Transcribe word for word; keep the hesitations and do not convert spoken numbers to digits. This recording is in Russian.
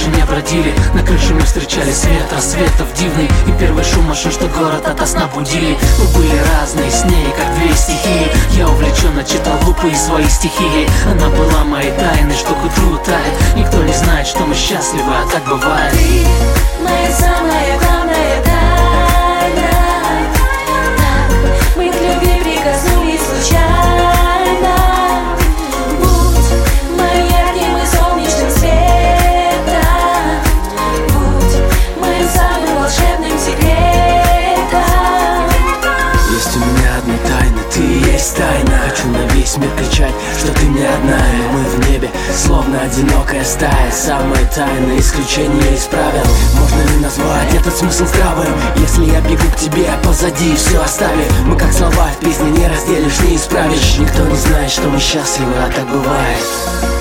больше не бродили. На крыше мы встречали свет рассветов дивный и первый шум машин, что город ото сна будили. Мы были разные с ней, как две стихии. Я увлеченно читал глупые свои стихи. Она была моей тайной, что к утру тает. Никто не знает, что мы счастливы, а так бывает. Ты моя самая главная тайна. Так, мы к любви прикоснулись случайно. Будь моим ярким и солнечным светом. Будь моим самым волшебным секретом. Есть у меня одна тайна, ты и есть тайна. Хочу на весь мир кричать, что ты мне одна. И мы в небе, словно одинокая стая. Самое тайное исключение из правил. Можно ли назвать этот смысл здравым? Если я бегу к тебе, а позади все оставив. Мы как слова в песне, не разделишь, не исправишь. Никто не знает, что мы счастливы, а так бывает.